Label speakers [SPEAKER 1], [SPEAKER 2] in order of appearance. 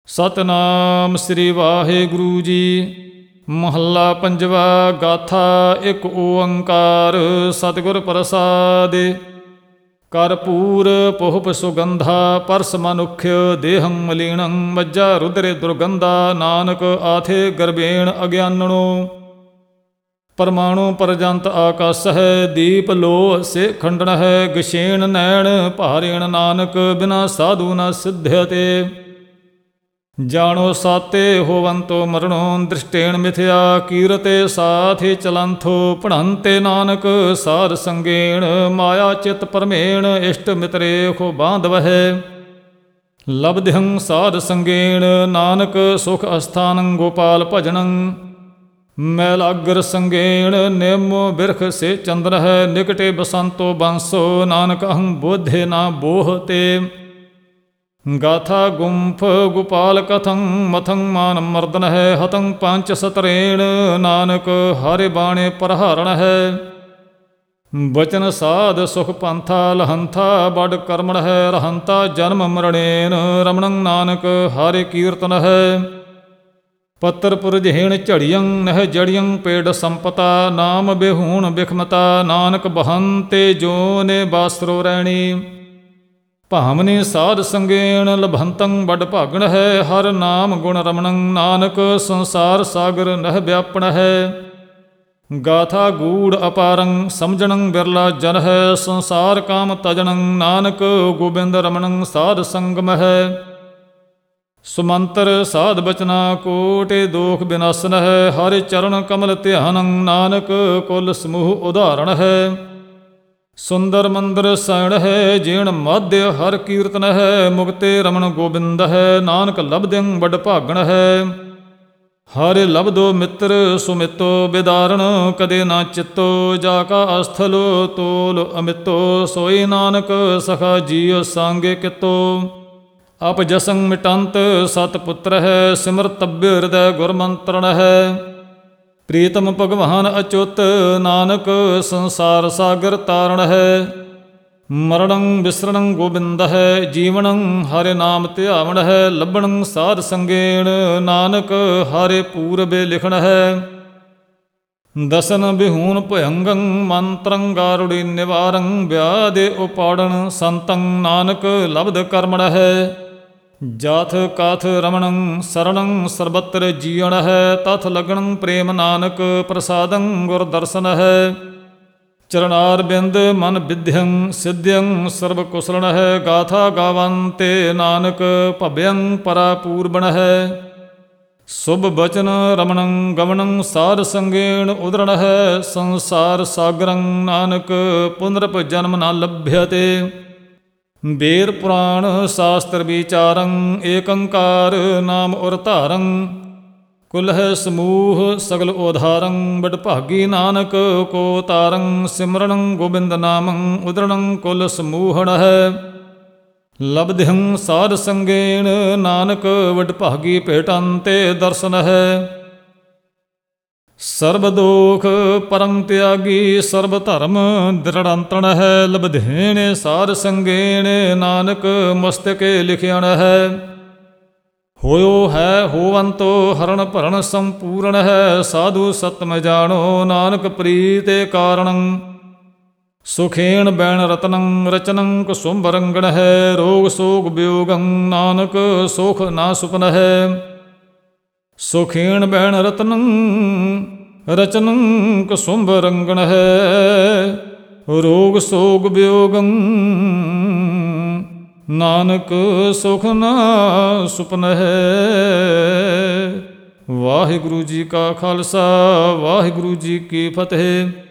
[SPEAKER 1] ਸਤਿਨਾਮ ਸ੍ਰੀ ਵਾਹਿਗੁਰੂ ਜੀ। ਮਹੱਲਾ ਪੰਜਵਾ। ਗਾਥਾ ਇੱਕ ਓੰਕਾਰ ਸਤਿਗੁਰ ਪ੍ਰਸਾਦਿ। ਕਰਪੂਰ ਪੁਹਪ ਸੁਗੰਧਾ ਪਰਸ ਮਨੁਖ ਦੇਹੰ ਮਲੀਣੰ ਮੱਜਾ ਰੁਦਰੇ ਦੁਰਗੰਧਾ ਨਾਨਕ ਆਥੇ ਗਰਬੇਣ ਅਗਿਆਨਣੋ। ਪਰਮਾਣੂ ਪਰਜੰਤ ਆਕਾਸ ਹੈ ਦੀਪ ਲੋਹ ਸੇ ਖੰਡਨ ਹੈ ਗਸ਼ੇਣ ਨੈਣ ਭਾਰੇਣ ਨਾਨਕ ਬਿਨਾ ਸਾਧੂ ਨ ਸਿਧਯਤੇ। ਜਾਣੋ ਸਾਤੇ ਹੋਵੰਤੋ ਮਰਣੋ ਦ੍ਰਿਸ਼ਟੇਣ ਮਿਥਿਆ ਕੀਰਤੇ ਸਾਥੀ ਚਲੰਥੋ ਪੜ੍ਹੰਤੇ ਨਾਨਕ ਸਾਧ ਸੰਗੇਣ ਮਾਇਆ ਚਿਤ ਪਰਮੇਣ ਇਸ਼ਟ ਮਿਤਰੇ ਖੋ ਬਾਂਧਵਹਿ। ਲਬਧੰ ਸਾਧ ਸੰਗੇਣ ਨਾਨਕ ਸੁਖ ਅਸਥਾਨੰ ਗੋਪਾਲ ਭਜਨੰ ਮੈਲਾਗਰ ਸੰਗੇਣ ਨਿਮੋ ਬਿਰਖ ਸੇ ਚੰਦਨ ਹੈ ਨਿਕਟੇ ਬਸੰਤੋ ਬੰਸੋ ਨਾਨਕ ਅਹੰ ਬੋਧੇ ਨਾ ਬੋਹ ਤੇ। ਗਾਥਾ ਗੁੰਫ ਗੋਪਾਲ ਕਥੰ ਮਥੰ ਮਾਨ ਮਰਦਨ ਹੈ ਹਤੰ ਪੰਚ ਸਤਰੇਣ ਨਾਨਕ ਹਰਿ ਬਾਣੇ ਪ੍ਰਹਾਰਣ ਹੈ। ਬਚਨ ਸਾਧ ਸੁਖ ਪੰਥਾ ਲਹੰਥਾ ਬੜ ਕਰਮਣ ਹੈ ਰਹੰਤਾ ਜਨਮ ਮਰਣੇਨ ਰਮਣੰ ਨਾਨਕ ਹਰਿ ਕੀਰਤਨ ਹੈ। ਪੱਤਰ ਪੁਰਜਹੇਣ ਝੜੀਅੰ ਨਹਿ ਜੜੀਅੰ ਪੇੜ ਸੰਪਤਾ ਨਾਮ ਬਿਹੂਣ ਬਿਖਮਤਾ ਨਾਨਕ ਬਹੰਤੇ ਜੋਨੇ ਬਾਸਰੋ ਰੈਣੀ। ਭਾਵਨੀ ਸਾਧ ਸੰਗੇਣ ਲਭੰਤੰ ਬੜ ਭਾਗਣ ਹੈ ਹਰ ਨਾਮ ਗੁਣ ਰਮਣੰ ਨਾਨਕ ਸੰਸਾਰ ਸਾਗਰ ਨਹਿ ਵਿਆਪਣ ਹੈ। ਗਾਥਾ ਗੂੜ ਅਪਾਰੰ ਸਮਝਣੰ ਬਿਰਲਾ ਜਨ ਹੈ ਸੰਸਾਰ ਕਾਮ ਤਜਣੰ ਨਾਨਕ ਗੋਬਿੰਦ ਰਮਣੰ ਸਾਧ ਸੰਗਮ ਹੈ। ਸੁਮੰਤਰ ਸਾਧ ਬਚਨਾ ਕੋਟਿ ਦੋਖ ਬਿਨਾਸਨ ਹੈ ਹਰਿ ਚਰਨ ਕਮਲ ਧਿਆਨੰ ਨਾਨਕ ਕੁਲ ਸਮੂਹ ਉਦਾਹਰਣ ਹੈ। ਸੁੰਦਰ ਮੰਦਰ ਸੈਣ ਹੈ ਜੀਣ ਮਾਧਿ ਹਰ ਕੀਰਤਨ ਹੈ ਮੁਕਤੇ ਰਮਣ ਗੋਬਿੰਦ ਹੈ ਨਾਨਕ ਲਬਧੰ ਬੜ ਭਾਗਣ ਹੈ। ਹਰਿ ਲਬਧੋ ਮਿੱਤਰ ਸੁਮਿਤੋ ਬਿਦਾਰਣ ਕਦੇ ਨਾ ਚਿੱਤੋ ਜਾ ਕਾ ਅਸਥਲੋ ਤੋਲ ਅਮਿਤੋ ਸੋਈ ਨਾਨਕ ਸਖਾ ਜੀਉ ਸਾਂਗੇ ਕਿਤੋ। ਅਪ ਜਸੰ ਮਿਟੰਤ ਸਤ ਪੁੱਤਰ ਹੈ ਸਿਮਰਤਬਿ ਹਿਰਦੈ ਗੁਰ ਮੰਤਰਣ ਹੈ। ਪ੍ਰੀਤਮ ਭਗਵਾਨ ਅਚੁੱਤ ਨਾਨਕ ਸੰਸਾਰ ਸਾਗਰ ਤਾਰਣ ਹੈ। ਮਰਣੰ ਬਿਸਰਣੰ ਗੋਬਿੰਦ ਹੈ ਜੀਵਨੰ ਹਰਿ ਨਾਮ ਧਿਆਵਣ ਹੈ। ਲੱਭਣੰ ਸਾਧ ਸੰਗੇਣ ਨਾਨਕ ਹਰਿ ਪੂਰਬੇ ਲਿਖਣ ਹੈ। ਦਸਨ ਬਿਹੂਨ ਭਯੰਗੰ ਮੰਤਰੰ ਗਾਰੁੜੀ ਨਿਵਾਰੰ ਵਿਆਦੇ ਉਪਾੜਨ ਸੰਤੰ ਨਾਨਕ ਲਬਧ ਕਰਮਣ ਹੈ। ਜਾਥ ਕਾਥ ਰਮਣੰ ਸਰਣੰ ਸਰਬਤਰ ਜੀਅਣ ਹੈ ਤਥ ਲਗਣੰ ਪ੍ਰੇਮ ਨਾਨਕ ਪ੍ਰਸਾਦੰ ਗੁਰ ਦਰਸ਼ਨ ਹੈ। ਚਰਨਾਰ ਬਿੰਦ ਮਨ ਵਿਧਿਅੰ ਸਿਧਿਅੰ ਸਰਬ ਕੁਸਲਣ ਹੈ ਗਾਥਾ ਗਾਵੰਤੇ ਨਾਨਕ ਭਵਯੰ ਪਰਾ ਪੂਰਬਣ ਹੈ। ਸੁਭ ਬਚਨ ਰਮਣੰ ਗਵਣੰ ਸਾਧ ਸੰਗੇਣ ਉਦਰਣ ਹੈ ਸੰਸਾਰ ਸਾਗਰੰ ਨਾਨਕ ਪੁਨਰਪ ਜਨਮ ਨਾ ਲਭਯਤੇ। ਵੇਦ ਪੁਰਾਣ ਸ਼ਾਸਤਰ ਵਿਚਾਰੰ ਏਕੰਕਾਰ ਨਾਮ ਉਰ ਧਾਰੰ ਕੁਲਹ ਸਮੂਹ ਸਗਲ ਉਧਾਰੰ ਬੜ ਭਾਗੀ ਨਾਨਕ ਕੋ ਤਾਰੰ ਸਿਮਰਣੰ ਗੋਬਿੰਦ ਨਾਮੰ ਉਦਰਣੰ ਕੁਲ ਸਮੂਹਣ ਹੈ। ਲਬਧੰ ਸਾਧ ਸੰਗੇਣ ਨਾਨਕ ਵਡ ਭਾਗੀ ਭੇਟੰਤੇ ਦਰਸ਼ਨ ਹੈ। ਸਰਬ ਦੋਖ ਪਰੰ ਤਿਆਗੀ ਸਰਬ ਧਰਮ ਦ੍ਰਿੜੰਤਣ ਹੈ। ਲਬਧੇਣ ਸਾਧ ਸੰਗੇਣ ਨਾਨਕ ਮਸਤਕੇ ਲਿਖਿਆਣ ਹੈ। ਹੋਇਓ ਹੈ ਹੋਵੰਤੋ ਹਰਨ ਭਰਨ ਸੰਪੂਰਨ ਹੈ ਸਾਧੂ ਸਤਮ ਜਾਣੋ ਨਾਨਕ ਪ੍ਰੀਤੇ ਕਾਰਣੰ। ਸੁਖੇਣ ਬੈਣ ਰਤਨੰ ਰਚਨੰ ਕੁਸੁੰਭ ਰੰਗਣ ਹੈ ਰੋਗ ਸੋਗ ਵਿਯੋਗੰ ਨਾਨਕ ਸੁਖ ਨਾ ਸੁਪਨ ਹੈ। ਸੁਖੇਣ ਬੈਣ ਰਤਨੰ ਰਚਨੰ ਕੁਸੁੰਭ ਰੰਗਣ ਹੈ ਰੋਗ ਸੋਗ ਵਿਯੋਗੰ ਨਾਨਕ ਸੁਖ ਨਾ ਸੁਪਨ ਹੈ। ਵਾਹਿਗੁਰੂ ਜੀ ਕਾ ਖਾਲਸਾ ਵਾਹਿਗੁਰੂ ਜੀ ਕੀ ਫਤਿਹ।